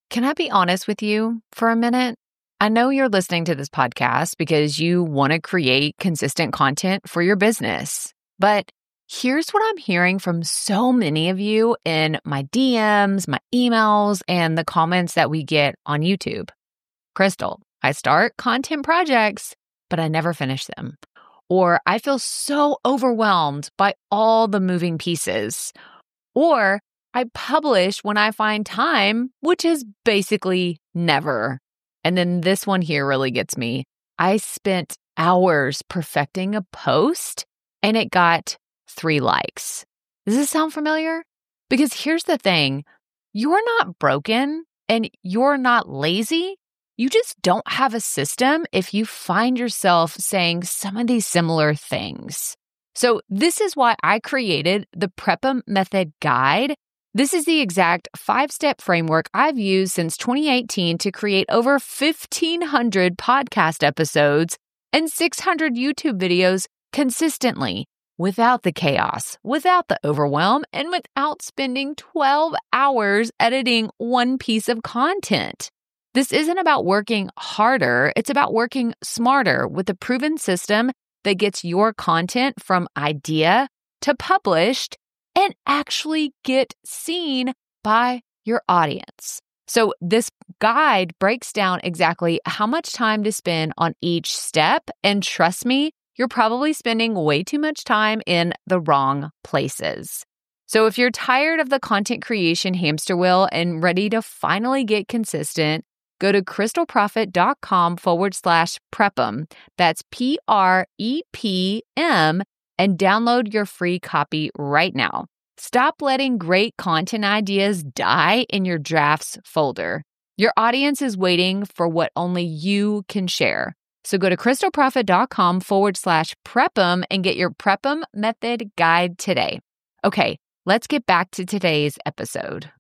Can I be honest with you for a minute? I know you're listening to this podcast because you want to create consistent content for your business. But here's what I'm hearing from so many of you in my DMs, my emails, and the comments that we get on YouTube. Crystal, I start content projects, but I never finish them. Or I feel so overwhelmed by all the moving pieces. Or I publish when I find time, which is basically never. And then this one here really gets me. I spent hours perfecting a post and it got 3 likes. Does this sound familiar? Because here's the thing. You're not broken and you're not lazy. You just don't have a system if you find yourself saying some of these similar things. So this is why I created the Prep-Em Method Guide. This is the exact 5-step framework I've used since 2018 to create over 1,500 podcast episodes and 600 YouTube videos consistently, without the chaos, without the overwhelm, and without spending 12 hours editing one piece of content. This isn't about working harder, it's about working smarter with a proven system that gets your content from idea to published and actually get seen by your audience. So this guide breaks down exactly how much time to spend on each step. And trust me, you're probably spending way too much time in the wrong places. So if you're tired of the content creation hamster wheel and ready to finally get consistent, go to crystalprofit.com/prep'em. That's PREPM and download your free copy right now. Stop letting great content ideas die in your drafts folder. Your audience is waiting for what only you can share. So go to crystalprofit.com/prep'em and get your Prep-Em Method Guide today. Okay, let's get back to today's episode.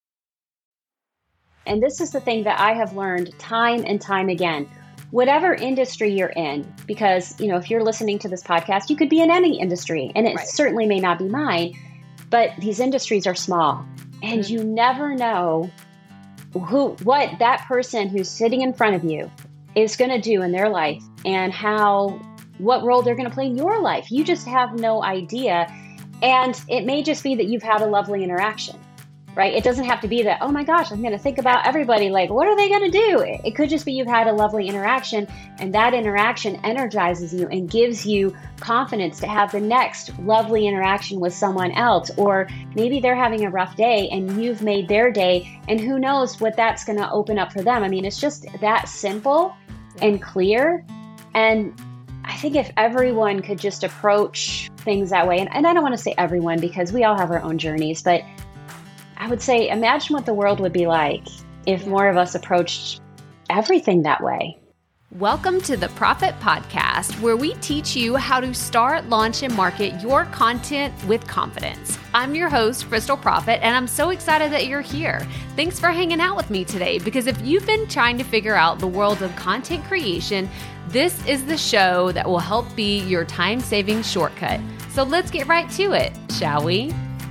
And this is the thing that I have learned time and time again. Whatever industry you're in, because, if you're listening to this podcast, you could be in any industry, and it certainly may not be mine, but these industries are small, and you never know what that person who's sitting in front of you is going to do in their life and what role they're going to play in your life. You just have no idea. And it may just be that you've had a lovely interaction. Right? It doesn't have to be that, oh my gosh, I'm going to think about everybody. Like, what are they going to do? It could just be you've had a lovely interaction, and that interaction energizes you and gives you confidence to have the next lovely interaction with someone else. Or maybe they're having a rough day and you've made their day, and who knows what that's going to open up for them. I mean, it's just that simple and clear. And I think if everyone could just approach things that way, and I don't want to say everyone because we all have our own journeys, but I would say, imagine what the world would be like if more of us approached everything that way. Welcome to the Profit Podcast, where we teach you how to start, launch, and market your content with confidence. I'm your host, Crystal Profit, and I'm so excited that you're here. Thanks for hanging out with me today, because if you've been trying to figure out the world of content creation, this is the show that will help be your time-saving shortcut. So let's get right to it, shall we?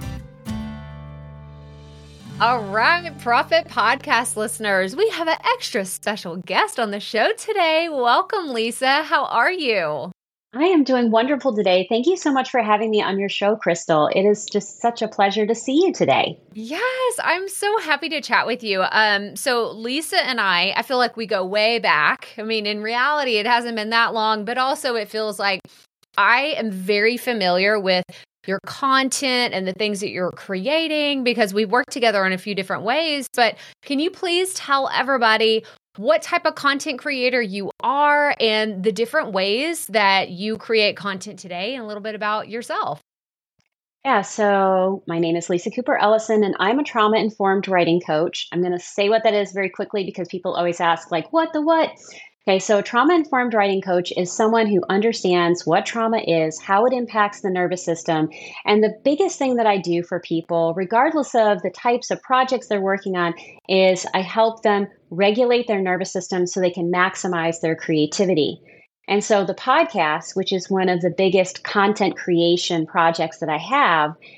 All right, Profit Podcast listeners, we have an extra special guest on the show today. Welcome, Lisa. How are you? I am doing wonderful today. Thank you so much for having me on your show, Crystal. It is just such a pleasure to see you today. Yes, I'm so happy to chat with you. So Lisa and I feel like we go way back. I mean, in reality, it hasn't been that long, but also it feels like I am very familiar with your content and the things that you're creating because we've worked together in a few different ways. But can you please tell everybody what type of content creator you are and the different ways that you create content today and a little bit about yourself? Yeah, so my name is Lisa Cooper Ellison, and I'm a trauma-informed writing coach. I'm going to say what that is very quickly because people always ask, like, what the what? Okay, so a trauma-informed writing coach is someone who understands what trauma is, how it impacts the nervous system. And the biggest thing that I do for people, regardless of the types of projects they're working on, is I help them regulate their nervous system so they can maximize their creativity. And so the podcast, which is one of the biggest content creation projects that I have,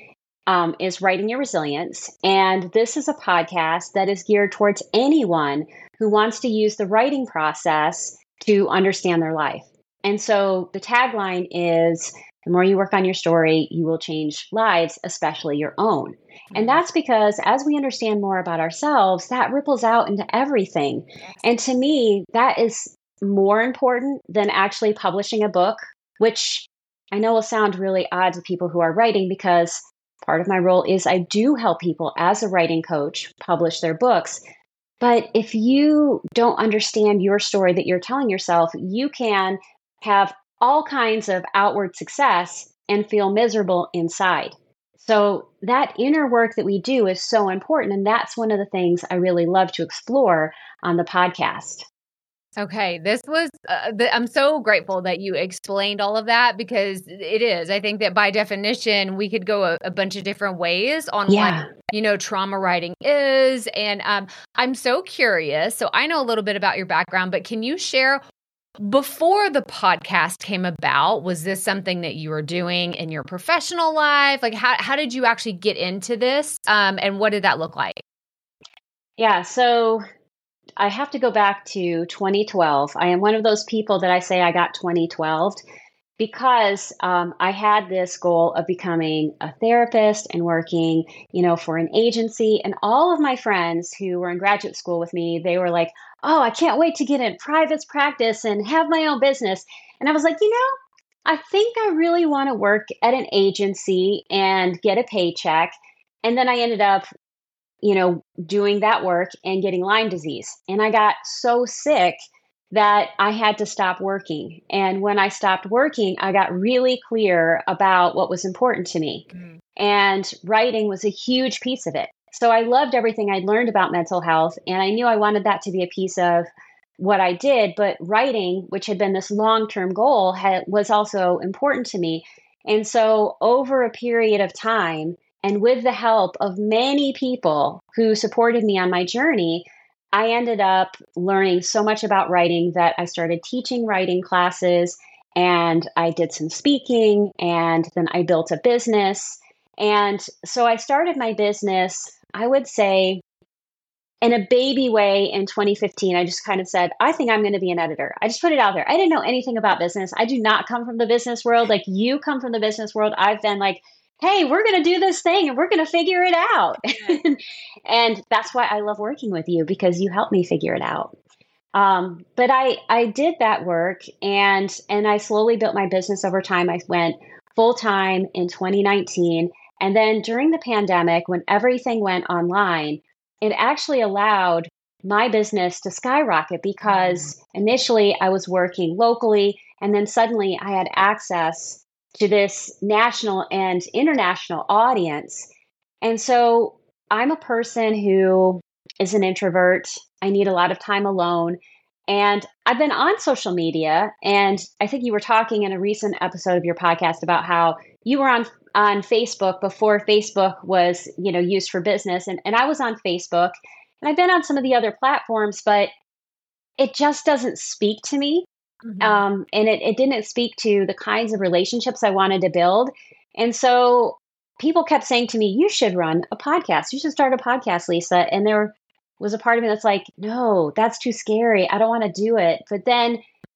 is Writing Your Resilience. And this is a podcast that is geared towards anyone who wants to use the writing process to understand their life. And so the tagline is, the more you work on your story, you will change lives, especially your own. And that's because as we understand more about ourselves, that ripples out into everything. And to me, that is more important than actually publishing a book, which I know will sound really odd to people who are writing, because part of my role is I do help people as a writing coach publish their books. But if you don't understand your story that you're telling yourself, you can have all kinds of outward success and feel miserable inside. So that inner work that we do is so important. And that's one of the things I really love to explore on the podcast. Okay, this was, I'm so grateful that you explained all of that, because it is. I think that by definition, we could go a bunch of different ways on what, trauma writing is. And I'm so curious. So I know a little bit about your background, but can you share, before the podcast came about, was this something that you were doing in your professional life? Like, how did you actually get into this? And what did that look like? Yeah, so I have to go back to 2012. I am one of those people that I say I got 2012 because I had this goal of becoming a therapist and working, for an agency. And all of my friends who were in graduate school with me, they were like, oh, I can't wait to get in private practice and have my own business. And I was like, I think I really want to work at an agency and get a paycheck. And then I ended up doing that work and getting Lyme disease. And I got so sick that I had to stop working. And when I stopped working, I got really clear about what was important to me. And writing was a huge piece of it. So I loved everything I'd learned about mental health. And I knew I wanted that to be a piece of what I did. But writing, which had been this long-term goal, was also important to me. And so over a period of time, and with the help of many people who supported me on my journey, I ended up learning so much about writing that I started teaching writing classes, and I did some speaking, and then I built a business. And so I started my business, I would say, in a baby way in 2015. I just kind of said, I think I'm going to be an editor. I just put it out there. I didn't know anything about business. I do not come from the business world. Like, you come from the business world. I've been like, hey, we're going to do this thing and we're going to figure it out. And that's why I love working with you, because you helped me figure it out. But I did that work, and I slowly built my business over time. I went full time in 2019. And then during the pandemic, when everything went online, it actually allowed my business to skyrocket, because initially I was working locally, and then suddenly I had access to this national and international audience. And so I'm a person who is an introvert. I need a lot of time alone. And I've been on social media. And I think you were talking in a recent episode of your podcast about how you were on Facebook before Facebook was, used for business. And I was on Facebook, and I've been on some of the other platforms, but it just doesn't speak to me. And it didn't speak to the kinds of relationships I wanted to build. And so people kept saying to me, you should run a podcast. You should start a podcast, Lisa. And there was a part of me that's like, no, that's too scary. I don't want to do it. But then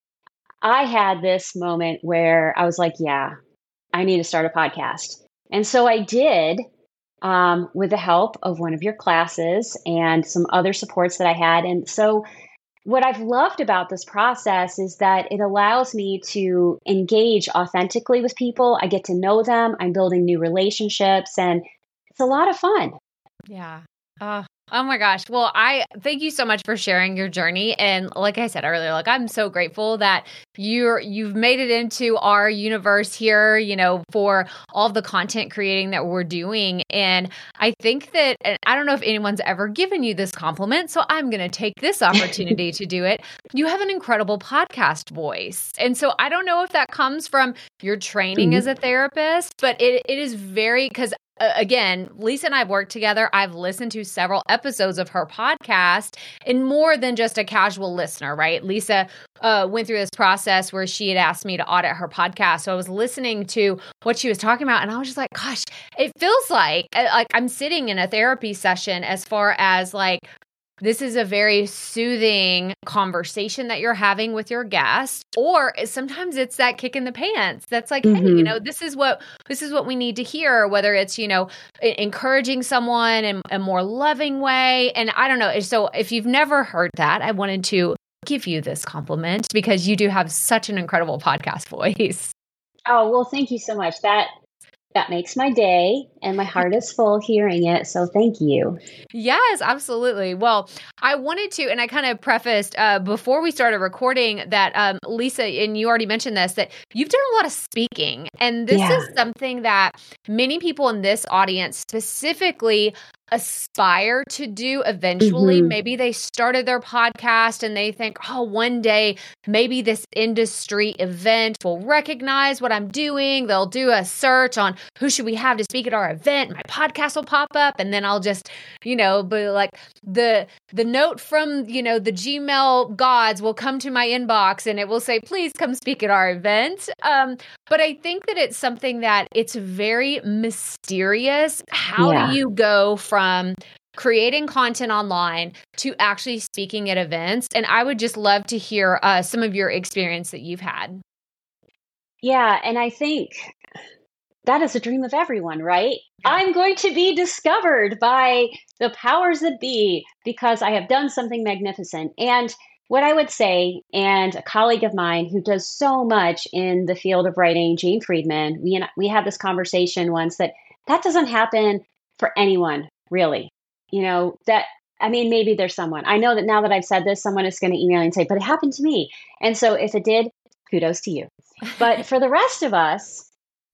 I had this moment where I was like, yeah, I need to start a podcast. And so I did, with the help of one of your classes and some other supports that I had. And so what I've loved about this process is that it allows me to engage authentically with people. I get to know them. I'm building new relationships, and it's a lot of fun. Yeah. Oh my gosh. Well, I thank you so much for sharing your journey. And like I said earlier, I'm so grateful that you've made it into our universe here, for all the content creating that we're doing. And I think that, and I don't know if anyone's ever given you this compliment, so I'm going to take this opportunity to do it. You have an incredible podcast voice. And so I don't know if that comes from your training as a therapist, but it is very, because again, Lisa and I have worked together. I've listened to several episodes of her podcast and more than just a casual listener, right? Lisa went through this process where she had asked me to audit her podcast. So I was listening to what she was talking about and I was just like, gosh, it feels like I'm sitting in a therapy session as far as like, this is a very soothing conversation that you're having with your guest, or sometimes it's that kick in the pants. That's like, hey, this is what we need to hear, whether it's, encouraging someone in a more loving way. And I don't know. So if you've never heard that, I wanted to give you this compliment because you do have such an incredible podcast voice. Oh, well, thank you so much. That makes my day and my heart is full hearing it. So thank you. Yes, absolutely. Well, I wanted to, and I kind of prefaced before we started recording that Lisa, and you already mentioned this, that you've done a lot of speaking. And this is something that many people in this audience specifically aspire to do eventually. Maybe they started their podcast and they think, oh, one day maybe this industry event will recognize what I'm doing. They'll do a search on who should we have to speak at our event. My podcast will pop up and then I'll just, be like the note from, the Gmail gods will come to my inbox and it will say, please come speak at our event. But I think that it's something that it's very mysterious. How do you go from creating content online to actually speaking at events? And I would just love to hear some of your experience that you've had. Yeah. And I think that is a dream of everyone, right? I'm going to be discovered by the powers that be because I have done something magnificent. And what I would say, and a colleague of mine who does so much in the field of writing, Jane Friedman, we had this conversation once that doesn't happen for anyone, really. Maybe there's someone. I know that now that I've said this, someone is going to email and say, but it happened to me. And so if it did, kudos to you. But for the rest of us,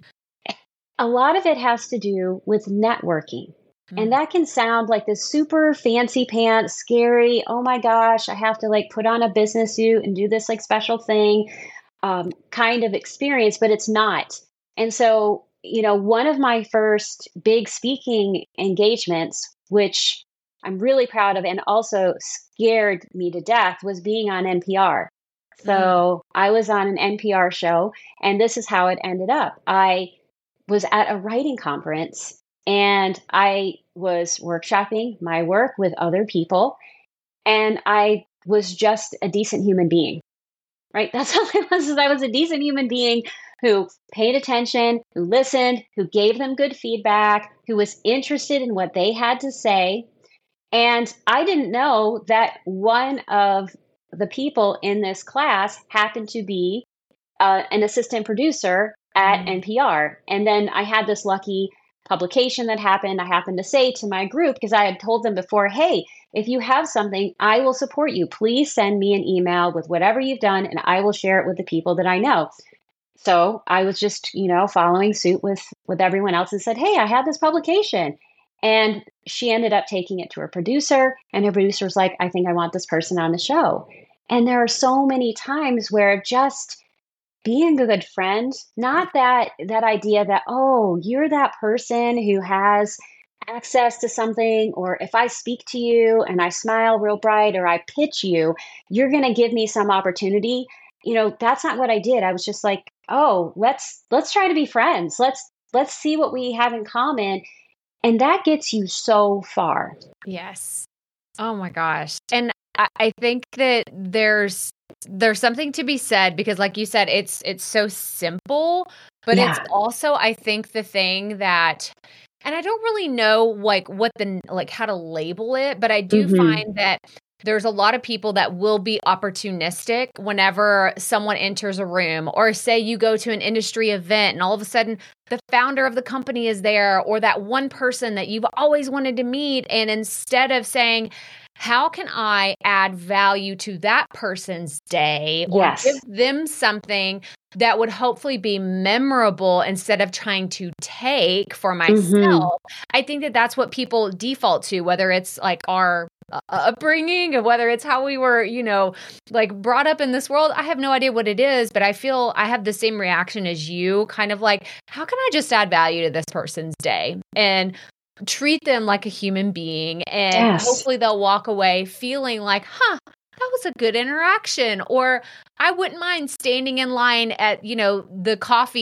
a lot of it has to do with networking. And that can sound like this super fancy pants, scary, oh my gosh, I have to put on a business suit and do this special thing kind of experience, but it's not. And so, one of my first big speaking engagements, which I'm really proud of and also scared me to death, was being on NPR. So I was on an NPR show, and this is how it ended up. I was at a writing conference and I was workshopping my work with other people, and I was just a decent human being, right? That's all I was. I was a decent human being who paid attention, who listened, who gave them good feedback, who was interested in what they had to say. And I didn't know that one of the people in this class happened to be an assistant producer at NPR. And then I had this lucky publication that happened. I happened to say to my group, because I had told them before, hey, if you have something, I will support you. Please send me an email with whatever you've done, and I will share it with the people that I know. So I was just, following suit with everyone else and said, hey, I had this publication. And she ended up taking it to her producer, and her producer was like, I think I want this person on the show. And there are so many times where just being a good friend, not that idea that, oh, you're that person who has access to something, or if I speak to you and I smile real bright or I pitch you, you're going to give me some opportunity. That's not what I did. I was just like, oh, let's try to be friends. Let's see what we have in common. And that gets you so far. Yes. Oh my gosh. And I think that there's something to be said because, like you said, it's so simple, but it's also, I think, the thing that, and I don't really know what how to label it, but I do find that there's a lot of people that will be opportunistic whenever someone enters a room, or say you go to an industry event and all of a sudden the founder of the company is there, or that one person that you've always wanted to meet. And instead of saying, how can I add value to that person's day or give them something that would hopefully be memorable instead of trying to take for myself? I think that that's what people default to, whether it's our upbringing, and whether it's how we were, like brought up in this world. I have no idea what it is, but I feel I have the same reaction as you, kind of like, how can I just add value to this person's day and treat them like a human being? And hopefully they'll walk away feeling like, that was a good interaction. Or I wouldn't mind standing in line at, the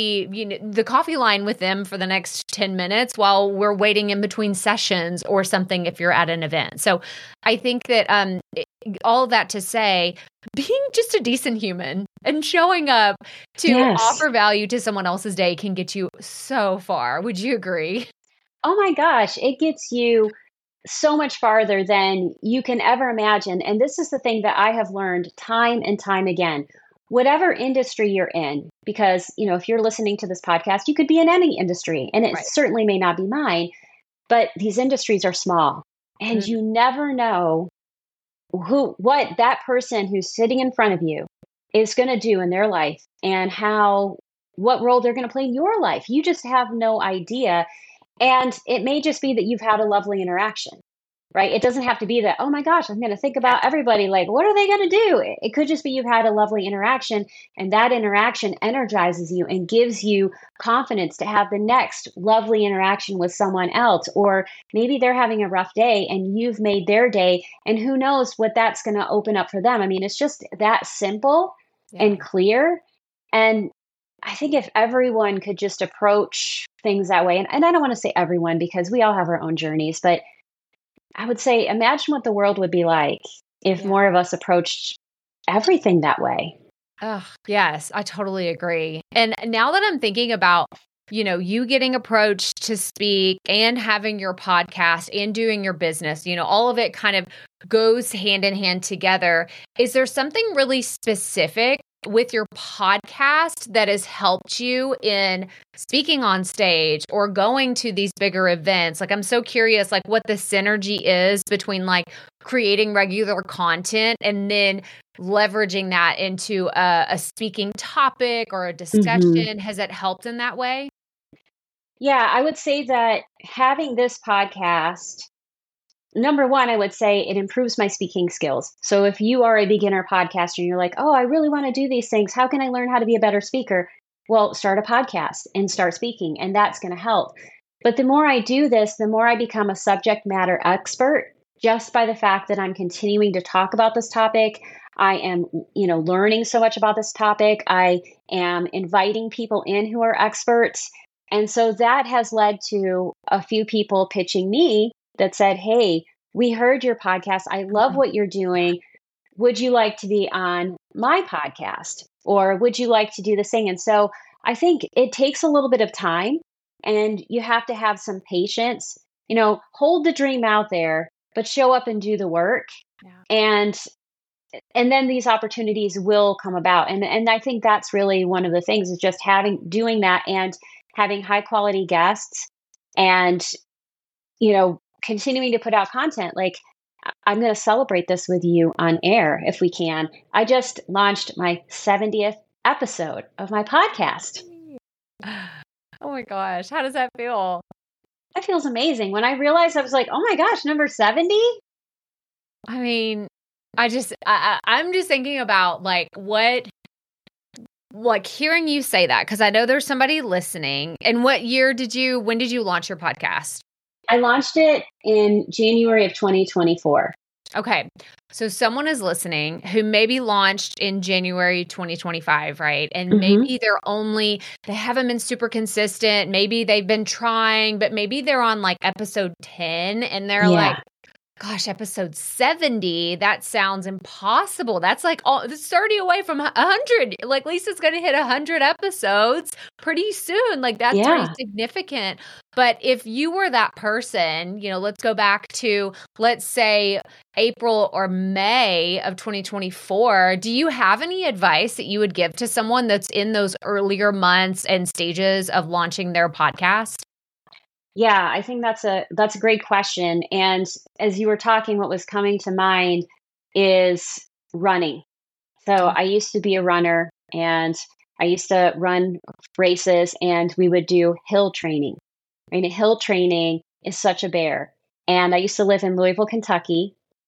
coffee line with them for the next 10 minutes while we're waiting in between sessions or something if you're at an event. So I think that all of that to say, being just a decent human and showing up to offer value to someone else's day can get you so far. Would you agree? Oh my gosh, it gets you so much farther than you can ever imagine. And this is the thing that I have learned time and time again. Whatever industry you're in, because, if you're listening to this podcast, you could be in any industry, and it certainly may not be mine, but these industries are small, and you never know what that person who's sitting in front of you is going to do in their life and what role they're going to play in your life. You just have no idea. And it may just be that you've had a lovely interaction, right? It doesn't have to be that, oh my gosh, I'm going to think about everybody. Like, what are they going to do? It could just be you've had a lovely interaction, and that interaction energizes you and gives you confidence to have the next lovely interaction with someone else. Or maybe they're having a rough day and you've made their day, and who knows what that's going to open up for them. I mean, it's just that simple and clear. And I think if everyone could just approach things that way, and I don't want to say everyone because we all have our own journeys, but I would say imagine what the world would be like if more of us approached everything that way. Oh, yes, I totally agree. And now that I'm thinking about, you getting approached to speak and having your podcast and doing your business, all of it kind of goes hand in hand together. Is there something really specific with your podcast that has helped you in speaking on stage or going to these bigger events? Like, I'm so curious, like what the synergy is between like creating regular content and then leveraging that into a speaking topic or a discussion. Has it helped in that way? Yeah, I would say that having this podcast, number one, I would say it improves my speaking skills. So if you are a beginner podcaster and you're like, oh, I really want to do these things, how can I learn how to be a better speaker? Well, start a podcast and start speaking, and that's going to help. But the more I do this, the more I become a subject matter expert just by the fact that I'm continuing to talk about this topic. I am, learning so much about this topic. I am inviting people in who are experts. And so that has led to a few people pitching me that said, hey, we heard your podcast. I love what you're doing. Would you like to be on my podcast? Or would you like to do this thing? And so I think it takes a little bit of time, and you have to have some patience. Hold the dream out there, but show up and do the work. Yeah. And then these opportunities will come about. And I think that's really one of the things, is just doing that and having high quality guests and, continuing to put out content. Like, I'm going to celebrate this with you on air if we can. I just launched my 70th episode of my podcast. Oh my gosh. How does that feel? That feels amazing. When I realized, I was like, oh my gosh, number 70? I mean, I'm just thinking about hearing you say that, because I know there's somebody listening. And when did you launch your podcast? I launched it in January of 2024. Okay. So someone is listening who maybe launched in January 2025, right? And maybe they haven't been super consistent. Maybe they've been trying, but maybe they're on like episode 10 and they're like, gosh, episode 70, that sounds impossible. That's like it's 30 away from 100. Like, Lisa's going to hit 100 episodes pretty soon. Like, that's pretty significant. But if you were that person, let's go back to, let's say, April or May of 2024, do you have any advice that you would give to someone that's in those earlier months and stages of launching their podcast? Yeah, I think that's a great question. And as you were talking, what was coming to mind is running. So I used to be a runner, and I used to run races, and we would do hill training. Right? Hill training is such a bear. And I used to live in Louisville, Kentucky.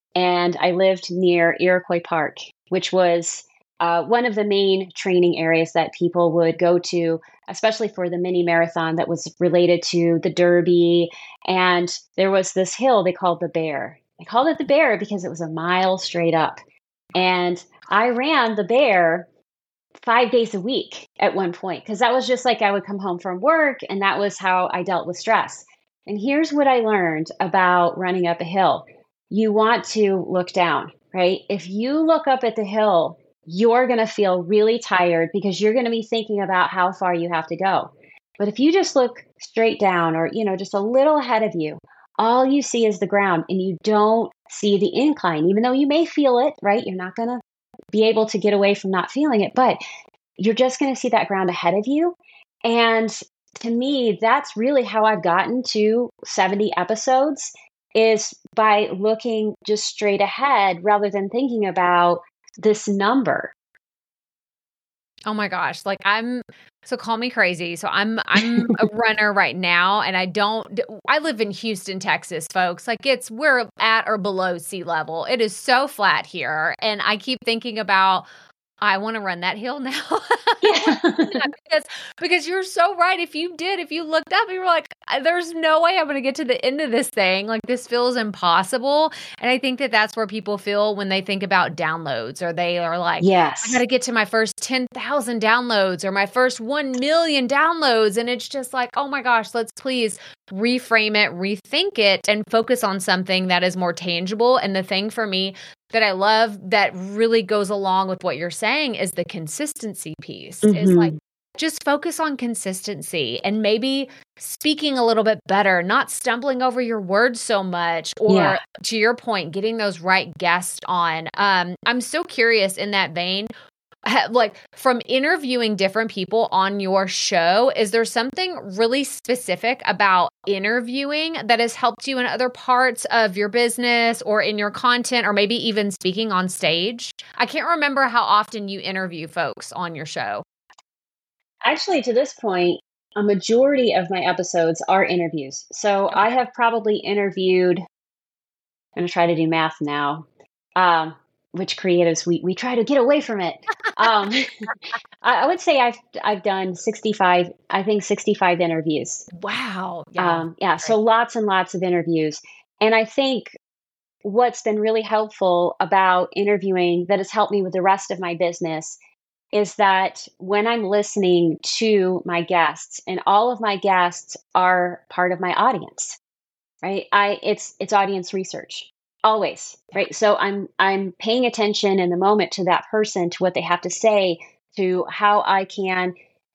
and I lived near Iroquois Park, which was one of the main training areas that people would go to, especially for the mini marathon that was related to the Derby. And there was this hill they called the Bear. They called it the Bear because it was a mile straight up. And I ran the Bear 5 days a week at one point, because that was just like I would come home from work and that was how I dealt with stress. And here's what I learned about running up a hill. You want to look down, right? If you look up at the hill, you're going to feel really tired because you're going to be thinking about how far you have to go. But if you just look straight down or, just a little ahead of you, all you see is the ground and you don't see the incline, even though you may feel it, right? You're not going to be able to get away from not feeling it, but you're just going to see that ground ahead of you. And to me, that's really how I've gotten to 70 episodes, is by looking just straight ahead rather than thinking about this number. Oh my gosh. So call me crazy. So I'm a runner right now, and I live in Houston, Texas, folks. We're at or below sea level. It is so flat here. And I keep thinking about, I want to run that hill now. Yeah. because you're so right. If you looked up, you were like, there's no way I'm going to get to the end of this thing. Like, this feels impossible. And I think that that's where people feel when they think about downloads, or they are like, yes, I got to get to my first 10,000 downloads or my first 1 million downloads. And it's just like, oh my gosh, let's please reframe it, rethink it, and focus on something that is more tangible. And the thing for me that I love that really goes along with what you're saying is the consistency piece. Mm-hmm. Is like, just focus on consistency and maybe speaking a little bit better, not stumbling over your words so much, or to your point, getting those right guests on. I'm so curious in that vein, like, from interviewing different people on your show, is there something really specific about interviewing that has helped you in other parts of your business or in your content, or maybe even speaking on stage? I can't remember how often you interview folks on your show. Actually, to this point, a majority of my episodes are interviews. So okay. I have probably interviewed, I'm going to try to do math now, which creatives, we try to get away from it. I would say I've done 65 interviews. Wow. Yeah. So lots and lots of interviews. And I think what's been really helpful about interviewing that has helped me with the rest of my business is that when I'm listening to my guests, and all of my guests are part of my audience, right? It's audience research always, right? So I'm paying attention in the moment to that person, to what they have to say, to how I can,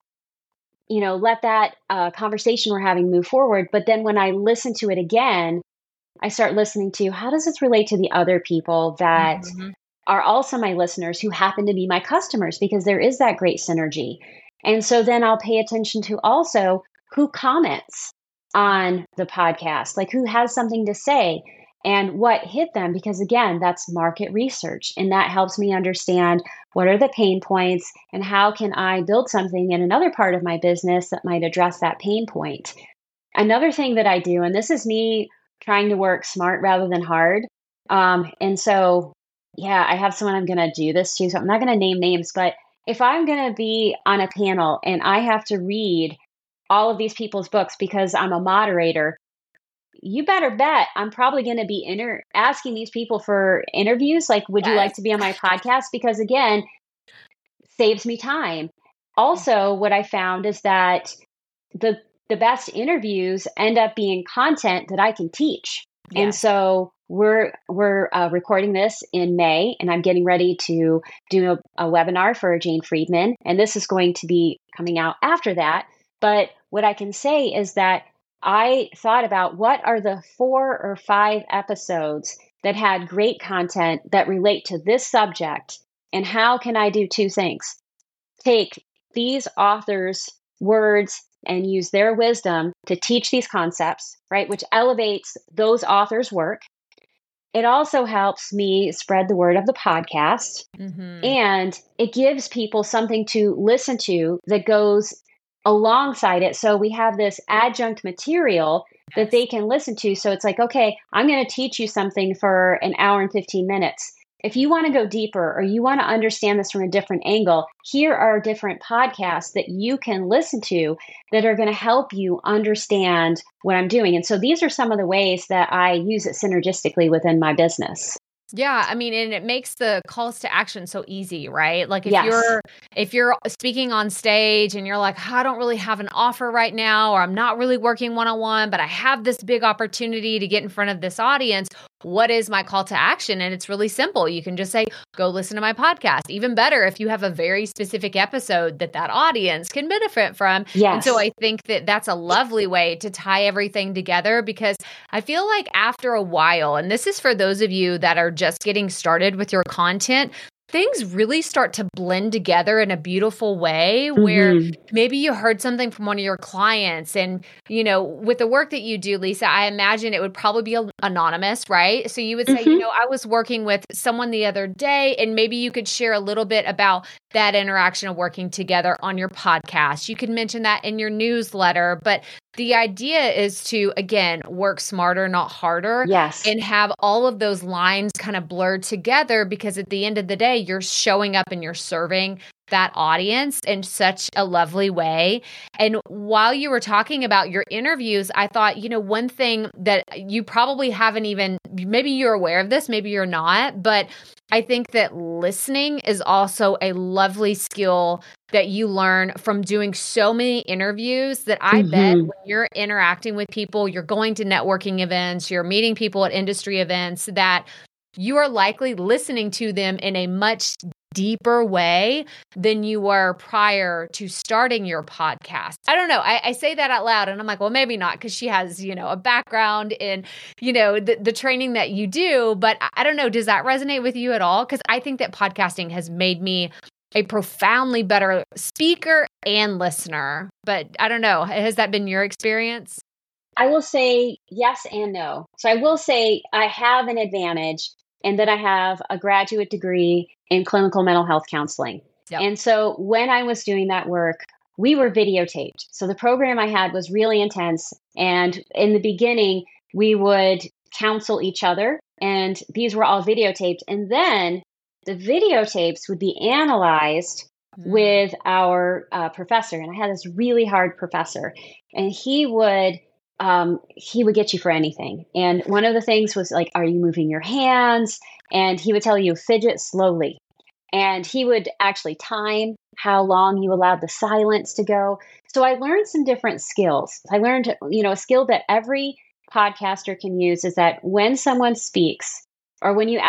let that conversation we're having move forward. But then when I listen to it again, I start listening to, how does this relate to the other people that are also my listeners who happen to be my customers, because there is that great synergy. And so then I'll pay attention to also who comments on the podcast, like who has something to say and what hit them, because again, that's market research. And that helps me understand what are the pain points and how can I build something in another part of my business that might address that pain point. Another thing that I do, and this is me trying to work smart rather than hard. And so I have someone I'm going to do this to, so I'm not going to name names, but if I'm going to be on a panel and I have to read all of these people's books because I'm a moderator, you better bet I'm probably going to be asking these people for interviews. Like, would you like to be on my podcast? Because again, saves me time. Also, what I found is that the best interviews end up being content that I can teach. Yes. And so we're recording this in May, and I'm getting ready to do a webinar for Jane Friedman, and this is going to be coming out after that. But what I can say is that I thought about what are the 4 or 5 episodes that had great content that relate to this subject, and how can I do 2 things? Take these authors' words and use their wisdom to teach these concepts, right? Which elevates those authors' work. It also helps me spread the word of the podcast, and it gives people something to listen to that goes alongside it. So we have this adjunct material that they can listen to. So it's like, okay, I'm going to teach you something for an hour and 15 minutes. If you want to go deeper or you want to understand this from a different angle, here are different podcasts that you can listen to that are going to help you understand what I'm doing. And so these are some of the ways that I use it synergistically within my business. Yeah, I mean, and it makes the calls to action so easy, right? Like Yes. if you're speaking on stage and you're like, I don't really have an offer right now, or I'm not really working one-on-one, but I have this big opportunity to get in front of this audience. What is my call to action? And it's really simple. You can just say, go listen to my podcast. Even better if you have a very specific episode that audience can benefit from. Yes. And so I think that that's a lovely way to tie everything together, because I feel like after a while, and this is for those of you that are just getting started with your content, things really start to blend together in a beautiful way where maybe you heard something from one of your clients. And, you know, with the work that you do, Lisa, I imagine it would probably be anonymous, right? So you would say, you know, I was working with someone the other day, and maybe you could share a little bit about that interaction of working together on your podcast. You could mention that in your newsletter, but the idea is to, again, work smarter, not harder. Yes. And have all of those lines kind of blurred together, because at the end of the day, you're showing up and you're serving that audience in such a lovely way. And while you were talking about your interviews, I thought, you know, one thing that you probably haven't even, maybe you're aware of this, maybe you're not, but I think that listening is also a lovely skill that you learn from doing so many interviews that I bet when you're interacting with people, you're going to networking events, you're meeting people at industry events, that you are likely listening to them in a much deeper way than you were prior to starting your podcast. I don't know. I say that out loud and I'm like, well, maybe not, because she has, you know, a background in, you know, the training that you do. But I don't know. Does that resonate with you at all? Because I think that podcasting has made me a profoundly better speaker and listener. But I don't know. Has that been your experience? I will say yes and no. So I will say I have an advantage in that I have a graduate degree in clinical mental health counseling. Yep. And so when I was doing that work, we were videotaped. So the program I had was really intense. And in the beginning, we would counsel each other, and these were all videotaped. And then the videotapes would be analyzed with our professor. And I had this really hard professor, and he would get you for anything. And one of the things was like, are you moving your hands? And he would tell you, fidget slowly. And he would actually time how long you allowed the silence to go. So I learned some different skills. I learned, you know, a skill that every podcaster can use is that when someone speaks, or when you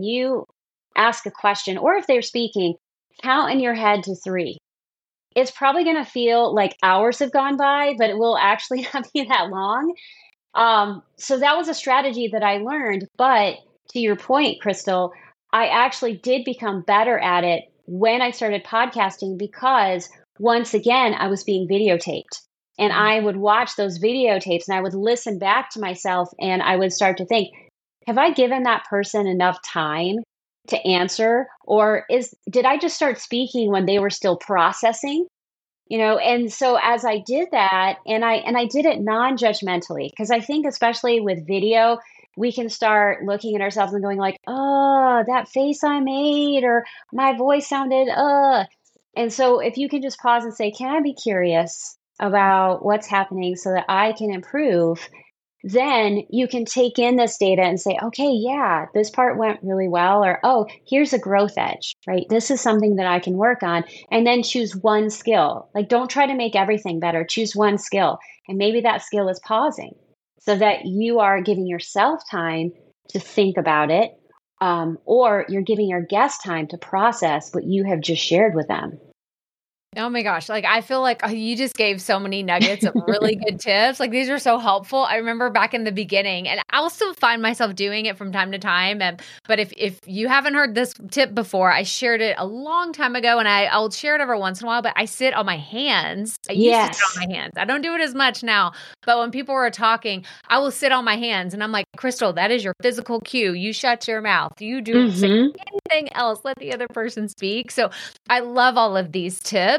ask a question, or if they're speaking, count in your head to 3. It's probably going to feel like hours have gone by, but it will actually not be that long. So that was a strategy that I learned. But to your point, Crystal, I actually did become better at it when I started podcasting, because once again, I was being videotaped, and I would watch those videotapes and I would listen back to myself, and I would start to think, have I given that person enough time to answer? Or did I just start speaking when they were still processing? You know, and so as I did that, and I did it non-judgmentally, because I think especially with video, we can start looking at ourselves and going like, oh, that face I made, or my voice sounded, And so if you can just pause and say, can I be curious about what's happening so that I can improve? Then you can take in this data and say, okay, yeah, this part went really well, or, oh, here's a growth edge, right? This is something that I can work on, and then choose one skill. Like, don't try to make everything better. Choose one skill. And maybe that skill is pausing, so that you are giving yourself time to think about it, or you're giving your guest time to process what you have just shared with them. Oh my gosh. Like, I feel like you just gave so many nuggets of really good tips. Like, these are so helpful. I remember back in the beginning, and I'll still find myself doing it from time to time. But if you haven't heard this tip before, I shared it a long time ago, and I'll share it every once in a while, but I sit on my hands. I used to sit on my hands. I don't do it as much now, but when people are talking, I will sit on my hands, and I'm like, Crystal, that is your physical cue. You shut your mouth. You do say anything else. Let the other person speak. So I love all of these tips.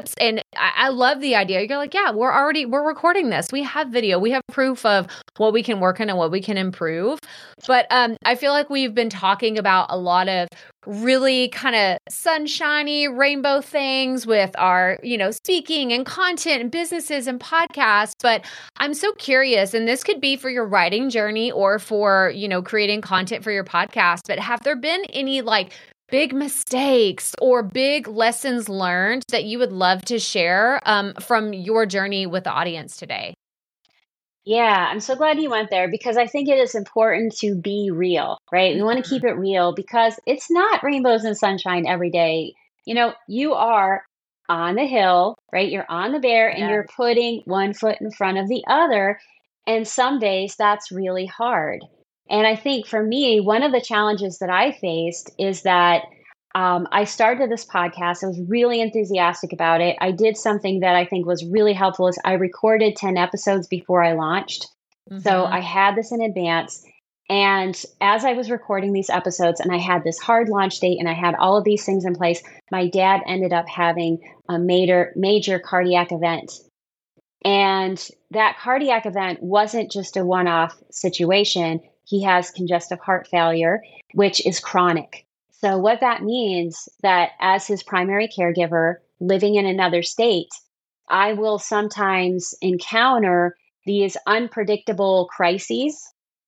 tips. And I love the idea. You're like, yeah, we're recording this. We have video. We have proof of what we can work on and what we can improve. But I feel like we've been talking about a lot of really kind of sunshiny rainbow things with our, speaking and content and businesses and podcasts. But I'm so curious, and this could be for your writing journey or for, creating content for your podcast, but have there been any like big mistakes or big lessons learned that you would love to share from your journey with the audience today? Yeah, I'm so glad you went there because I think it is important to be real, right? We want to keep it real because it's not rainbows and sunshine every day. You are on the hill, right? You're on the bear and you're putting one foot in front of the other. And some days that's really hard. And I think for me, one of the challenges that I faced is that I started this podcast. I was really enthusiastic about it. I did something that I think was really helpful is I recorded 10 episodes before I launched. So I had this in advance. And as I was recording these episodes and I had this hard launch date and I had all of these things in place, my dad ended up having a major cardiac event. And that cardiac event wasn't just a one-off situation. He has congestive heart failure, which is chronic. So what that means that as his primary caregiver living in another state, I will sometimes encounter these unpredictable crises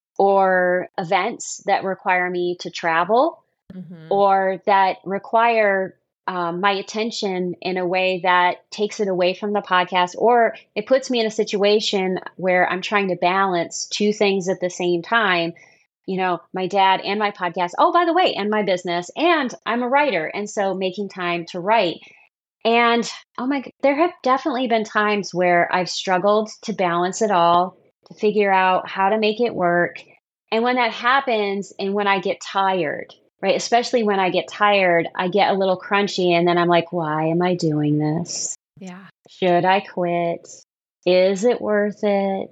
or events that require me to travel or that require my attention in a way that takes it away from the podcast, or it puts me in a situation where I'm trying to balance two things at the same time. My dad and my podcast. Oh, by the way, and my business. And I'm a writer. And so making time to write. And there have definitely been times where I've struggled to balance it all, to figure out how to make it work. And when that happens and when I get tired, right, especially when I get tired, I get a little crunchy and then I'm like, why am I doing this? Yeah. Should I quit? Is it worth it?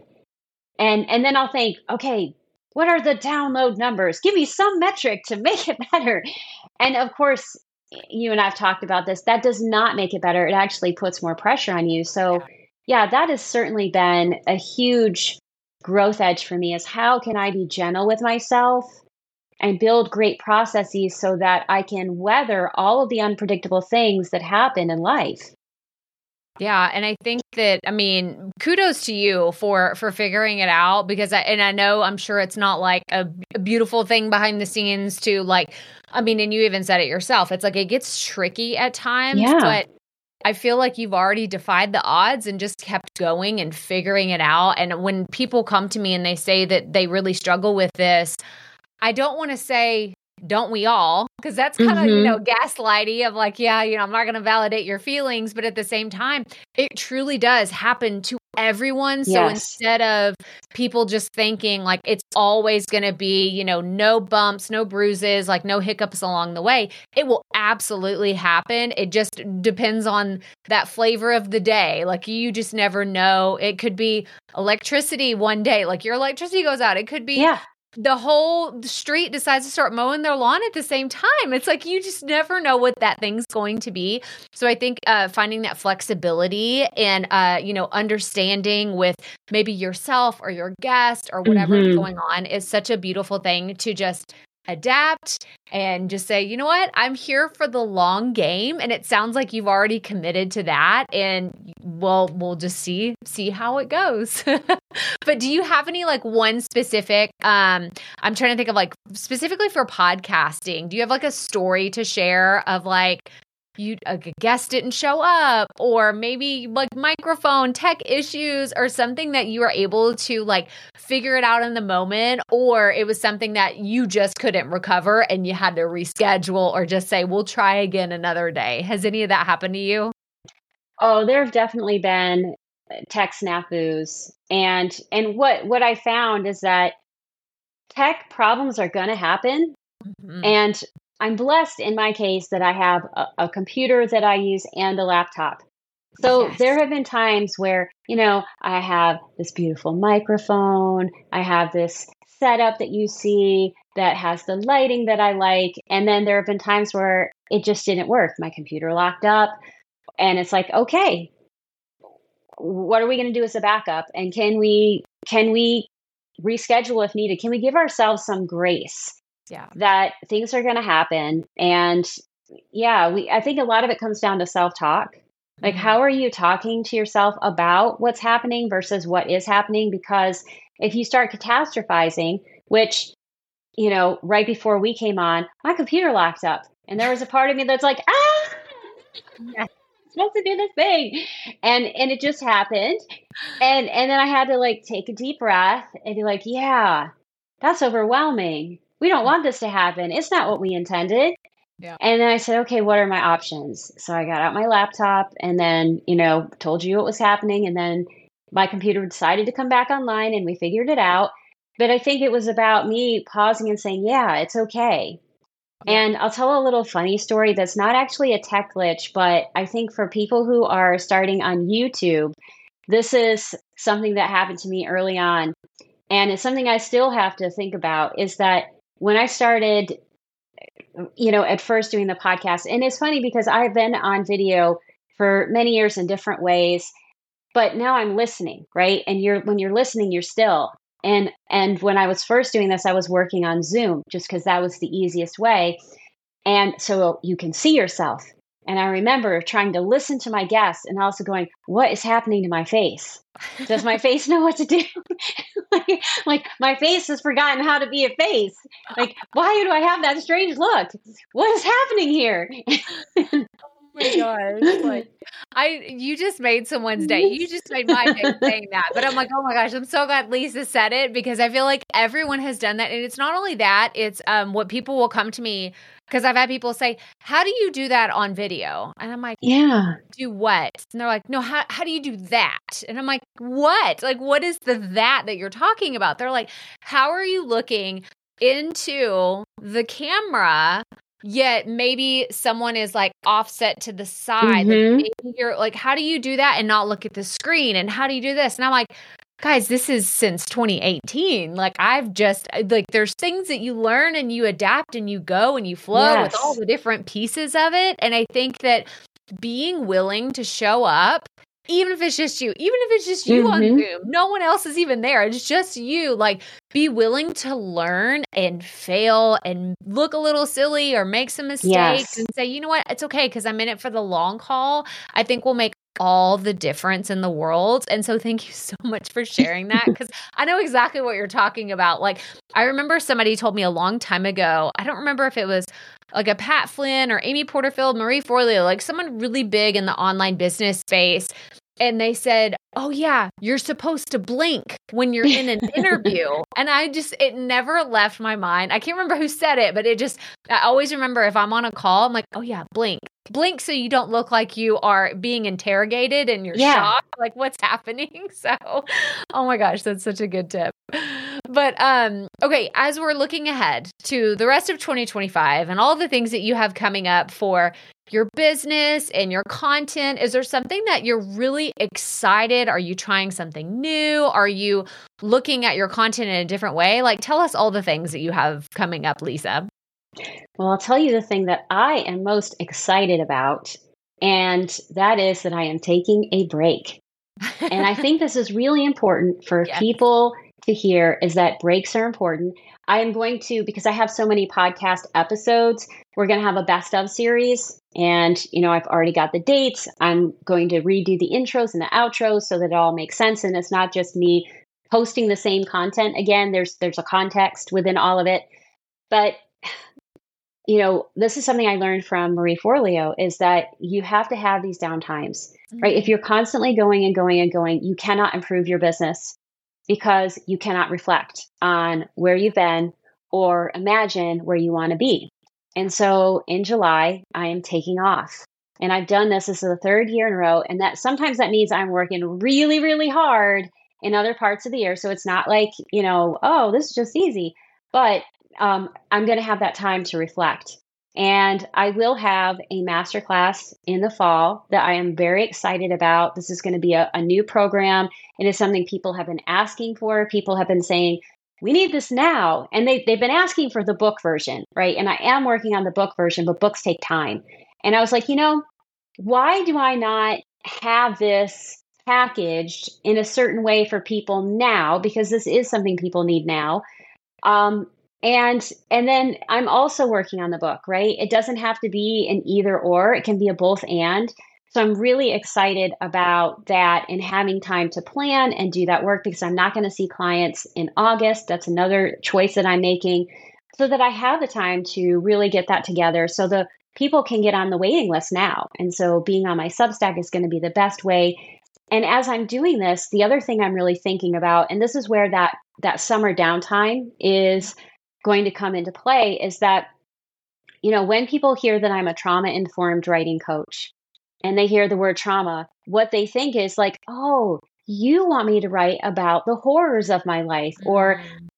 And then I'll think, okay, what are the download numbers? Give me some metric to make it better. And of course, you and I've talked about this. That does not make it better. It actually puts more pressure on you. So yeah, that has certainly been a huge growth edge for me is how can I be gentle with myself and build great processes so that I can weather all of the unpredictable things that happen in life. Yeah. And I think that, kudos to you for figuring it out because I know I'm sure it's not like a beautiful thing behind the scenes to and you even said it yourself. It's like, it gets tricky at times, but I feel like you've already defied the odds and just kept going and figuring it out. And when people come to me and they say that they really struggle with this, I don't want to say, don't we all? Because that's kind of, gaslighty of like, I'm not going to validate your feelings. But at the same time, it truly does happen to everyone. So instead of people just thinking like it's always going to be, no bumps, no bruises, like no hiccups along the way, it will absolutely happen. It just depends on that flavor of the day. Like you just never know. It could be electricity one day, like your electricity goes out. It could be the whole street decides to start mowing their lawn at the same time. It's like, you just never know what that thing's going to be. So I think finding that flexibility and, understanding with maybe yourself or your guest or whatever is going on is such a beautiful thing to just adapt and just say, you know what, I'm here for the long game. And it sounds like you've already committed to that. And we'll just see how it goes. But do you have any one specific, I'm trying to think of specifically for podcasting, do you have a story to share of a guest didn't show up or maybe microphone tech issues or something that you were able to figure it out in the moment, or it was something that you just couldn't recover and you had to reschedule or just say, we'll try again another day? Has any of that happened to you? Oh, there have definitely been tech snafus. And what I found is that tech problems are going to happen. And I'm blessed in my case that I have a computer that I use and a laptop. So there have been times where, I have this beautiful microphone. I have this setup that you see that has the lighting that I like. And then there have been times where it just didn't work. My computer locked up. And it's like, okay, what are we going to do as a backup? And can we reschedule if needed? Can we give ourselves some grace? Yeah. That things are going to happen. And I think a lot of it comes down to self-talk. Like, how are you talking to yourself about what's happening versus what is happening? Because if you start catastrophizing, which, right before we came on, my computer locked up. And there was a part of me that's like, I'm supposed to do this thing. And it just happened. And then I had to like take a deep breath and be like, yeah, that's overwhelming. We don't want this to happen. It's not what we intended. Yeah. And then I said, okay, what are my options? So I got out my laptop and then, told you what was happening. And then my computer decided to come back online and we figured it out. But I think it was about me pausing and saying, yeah, it's okay. Yeah. And I'll tell a little funny story that's not actually a tech glitch, but I think for people who are starting on YouTube, this is something that happened to me early on. And it's something I still have to think about, is that when I started, at first doing the podcast, and it's funny because I've been on video for many years in different ways, but now I'm listening, right? And when you're listening, you're still. And when I was first doing this, I was working on Zoom just because that was the easiest way. And so you can see yourself. And I remember trying to listen to my guests and also going, what is happening to my face? Does my face know what to do? like my face has forgotten how to be a face. Like, why do I have that strange look? What is happening here? Oh my gosh. Like, you just made someone's day. You just made my day saying that. But I'm like, oh my gosh, I'm so glad Lisa said it, because I feel like everyone has done that. And it's not only that, it's what people will come to me, because I've had people say, how do you do that on video? And I'm like, yeah. Do what? And they're like, no, how do you do that? And I'm like, what? Like, what is that you're talking about? They're like, how are you looking into the camera, yet maybe someone is like offset to the side? Mm-hmm. Like, maybe you're like, how do you do that and not look at the screen? And how do you do this? And I'm like, guys, this is since 2018. Like, there's things that you learn and you adapt and you go and you flow with all the different pieces of it. And I think that being willing to show up, even if it's just you on Zoom, no one else is even there, it's just you, like, be willing to learn and fail and look a little silly or make some mistakes and say, you know what, it's okay, because I'm in it for the long haul. I think will make all the difference in the world. And so thank you so much for sharing that, because I know exactly what you're talking about. Like, I remember somebody told me a long time ago, I don't remember if it was like a Pat Flynn or Amy Porterfield, Marie Forleo, like someone really big in the online business space. And they said, oh yeah, you're supposed to blink when you're in an interview. And it never left my mind. I can't remember who said it, but I always remember if I'm on a call, I'm like, oh yeah, blink so you don't look like you are being interrogated and you're shocked, like what's happening. So, oh my gosh, that's such a good tip. But, okay, as we're looking ahead to the rest of 2025 and all the things that you have coming up for your business and your content, is there something that you're really excited? Are you trying something new? Are you looking at your content in a different way? Like, tell us all the things that you have coming up, Lisa. Well, I'll tell you the thing that I am most excited about, and that is that I am taking a break. And I think this is really important for people to hear, is that breaks are important. I am going to, because I have so many podcast episodes, we're going to have a best of series. And, I've already got the dates. I'm going to redo the intros and the outros so that it all makes sense. And it's not just me posting the same content again. There's a context within all of it. But this is something I learned from Marie Forleo, is that you have to have these downtimes, right? If you're constantly going and going and going, you cannot improve your business, because you cannot reflect on where you've been or imagine where you want to be. And so in July, I am taking off. And I've done this. This is the third year in a row. And that sometimes that means I'm working really, really hard in other parts of the year. So it's not like, oh, this is just easy. But I'm going to have that time to reflect. And I will have a masterclass in the fall that I am very excited about. This is going to be a new program. It is something people have been asking for. People have been saying, we need this now. And they've been asking for the book version, right? And I am working on the book version, but books take time. And I was like, why do I not have this packaged in a certain way for people now? Because this is something people need now. And then I'm also working on the book, right? It doesn't have to be an either or, it can be a both and. So I'm really excited about that and having time to plan and do that work because I'm not going to see clients in August. That's another choice that I'm making so that I have the time to really get that together so the people can get on the waiting list now. And so being on my Substack is going to be the best way. And as I'm doing this, the other thing I'm really thinking about, and this is where that summer downtime is going to come into play, is that, when people hear that I'm a trauma-informed writing coach and they hear the word trauma, what they think is like, oh, you want me to write about the horrors of my life, or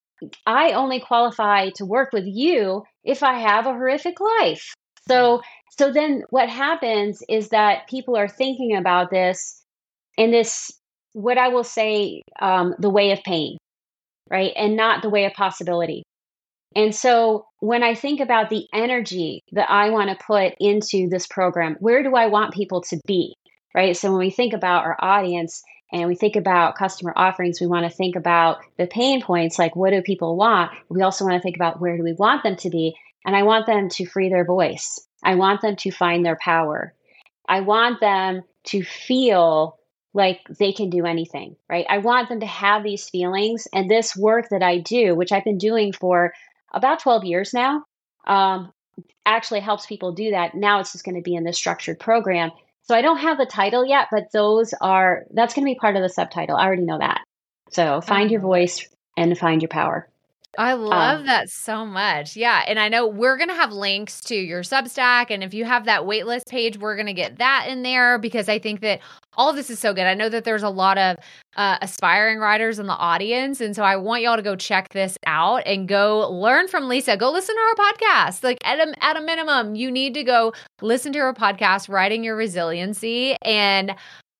I only qualify to work with you if I have a horrific life. So then what happens is that people are thinking about this in this, what I will say, the way of pain, right? And not the way of possibility. And so when I think about the energy that I want to put into this program, where do I want people to be, right? So when we think about our audience and we think about customer offerings, we want to think about the pain points, like what do people want? We also want to think about where do we want them to be? And I want them to free their voice. I want them to find their power. I want them to feel like they can do anything, right? I want them to have these feelings. And this work that I do, which I've been doing for about 12 years now, actually helps people do that. Now it's just going to be in this structured program. So I don't have the title yet, but that's going to be part of the subtitle. I already know that. So find your voice and find your power. I love that so much. Yeah. And I know we're going to have links to your Substack. And if you have that waitlist page, we're going to get that in there because I think that all of this is so good. I know that there's a lot of aspiring writers in the audience. And so I want y'all to go check this out and go learn from Lisa. Go listen to her podcast. Like at a minimum, you need to go listen to her podcast, Writing Your Resiliency. And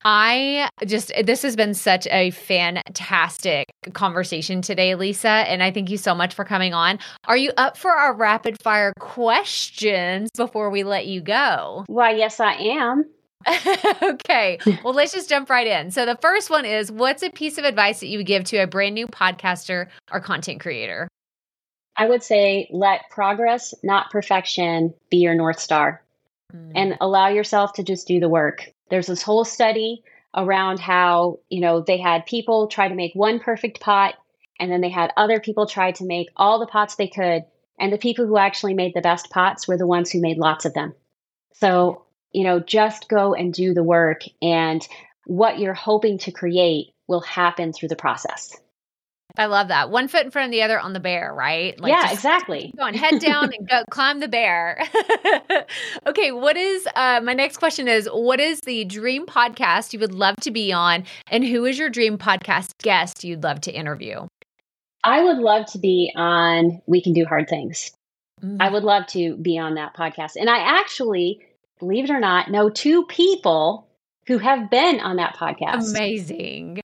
this has been such a fantastic conversation today, Lisa, and I thank you so much for coming on. Are you up for our rapid fire questions before we let you go? Why, yes, I am. Okay. Well, let's just jump right in. So the first one is, what's a piece of advice that you would give to a brand new podcaster or content creator? I would say let progress, not perfection, be your North Star and allow yourself to just do the work. There's this whole study around how, they had people try to make one perfect pot, and then they had other people try to make all the pots they could. And the people who actually made the best pots were the ones who made lots of them. So, just go and do the work, and what you're hoping to create will happen through the process. I love that. One foot in front of the other on the bear, right? Yeah, exactly. Go on, head down and go climb the bear. Okay, my next question is, what is the dream podcast you would love to be on? And who is your dream podcast guest you'd love to interview? I would love to be on We Can Do Hard Things. I would love to be on that podcast. And I actually, believe it or not, know 2 people who have been on that podcast. Amazing.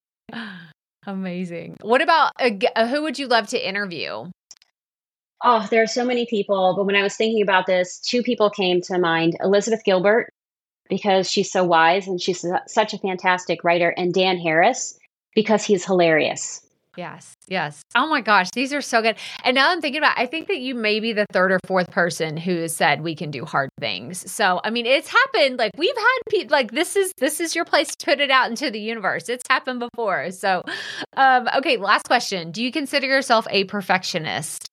Amazing. What about who would you love to interview? Oh, there are so many people. But when I was thinking about this, 2 people came to mind. Elizabeth Gilbert, because she's so wise and she's such a fantastic writer. And Dan Harris, because he's hilarious. Yes. Oh my gosh, these are so good. And now I'm thinking about, I think that you may be the 3rd or 4th person who has said we can do hard things. So, I mean, it's happened. Like we've had people like, this is your place to put it out into the universe. It's happened before. So, okay. Last question. Do you consider yourself a perfectionist?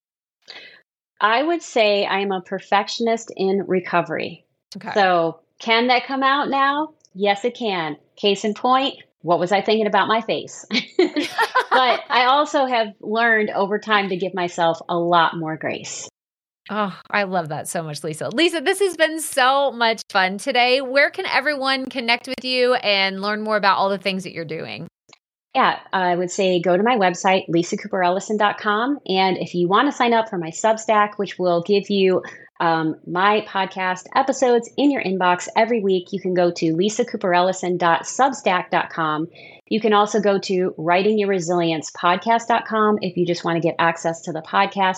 I would say I'm a perfectionist in recovery. Okay. So can that come out now? Yes, it can. Case in point, what was I thinking about my face? But I also have learned over time to give myself a lot more grace. Oh, I love that so much, Lisa. Lisa, this has been so much fun today. Where can everyone connect with you and learn more about all the things that you're doing? Yeah, I would say go to my website, lisacooperellison.com. And if you want to sign up for my Substack, which will give you my podcast episodes in your inbox every week, you can go to lisacooperellison.substack.com. You can also go to writingyourresiliencepodcast.com if you just want to get access to the podcast.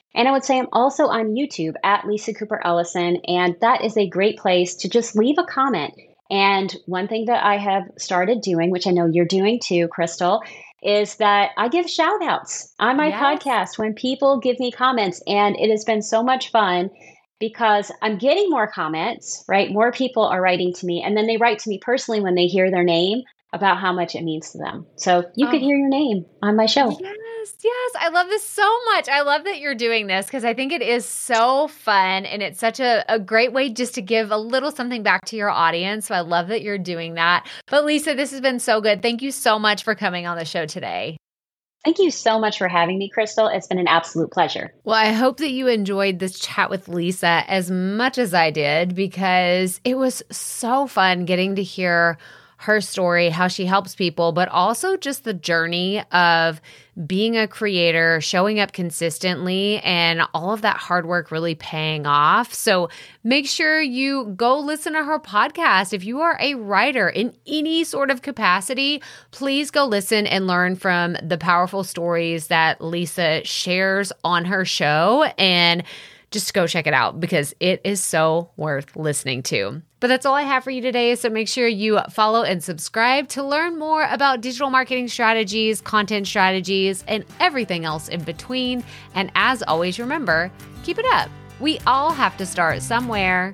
And I would say I'm also on YouTube at Lisa Cooper Ellison, and that is a great place to just leave a comment. And one thing that I have started doing, which I know you're doing too, Crystal, is that I give shout outs on my podcast when people give me comments. And it has been so much fun because I'm getting more comments, right? More people are writing to me, and then they write to me personally when they hear their name about how much it means to them. So you could hear your name on my show. Yes. I love this so much. I love that you're doing this because I think it is so fun and it's such a great way just to give a little something back to your audience. So I love that you're doing that. But Lisa, this has been so good. Thank you so much for coming on the show today. Thank you so much for having me, Crystal. It's been an absolute pleasure. Well, I hope that you enjoyed this chat with Lisa as much as I did because it was so fun getting to hear her story, how she helps people, but also just the journey of being a creator, showing up consistently, and all of that hard work really paying off. So make sure you go listen to her podcast. If you are a writer in any sort of capacity, please go listen and learn from the powerful stories that Lisa shares on her show, and just go check it out because it is so worth listening to. But that's all I have for you today. So make sure you follow and subscribe to learn more about digital marketing strategies, content strategies, and everything else in between. And as always, remember, keep it up. We all have to start somewhere.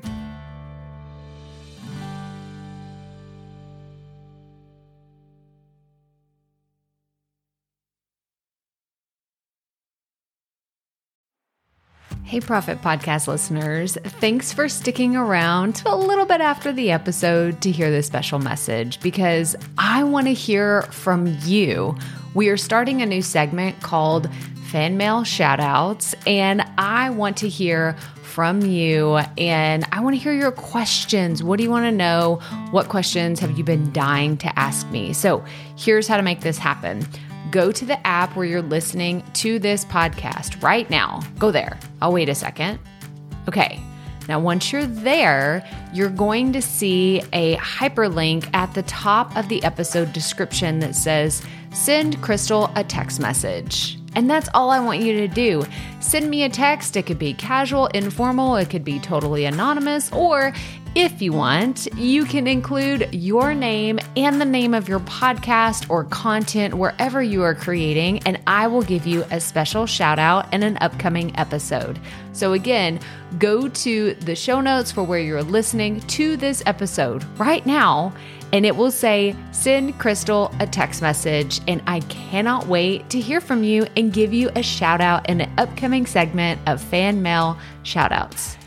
Hey, Profit Podcast listeners. Thanks for sticking around to a little bit after the episode to hear this special message because I want to hear from you. We are starting a new segment called Fan Mail Shoutouts, and I want to hear from you and I want to hear your questions. What do you want to know? What questions have you been dying to ask me? So here's how to make this happen. Go to the app where you're listening to this podcast right now. Go there. I'll wait a second. Okay. Now, once you're there, you're going to see a hyperlink at the top of the episode description that says, send Crystal a text message. And that's all I want you to do. Send me a text. It could be casual, informal. It could be totally anonymous. Or if you want, you can include your name and the name of your podcast or content wherever you are creating, and I will give you a special shout out in an upcoming episode. So again, go to the show notes for where you're listening to this episode right now, and it will say, send Crystal a text message. And I cannot wait to hear from you and give you a shout out in an upcoming segment of Fan Mail Shoutouts.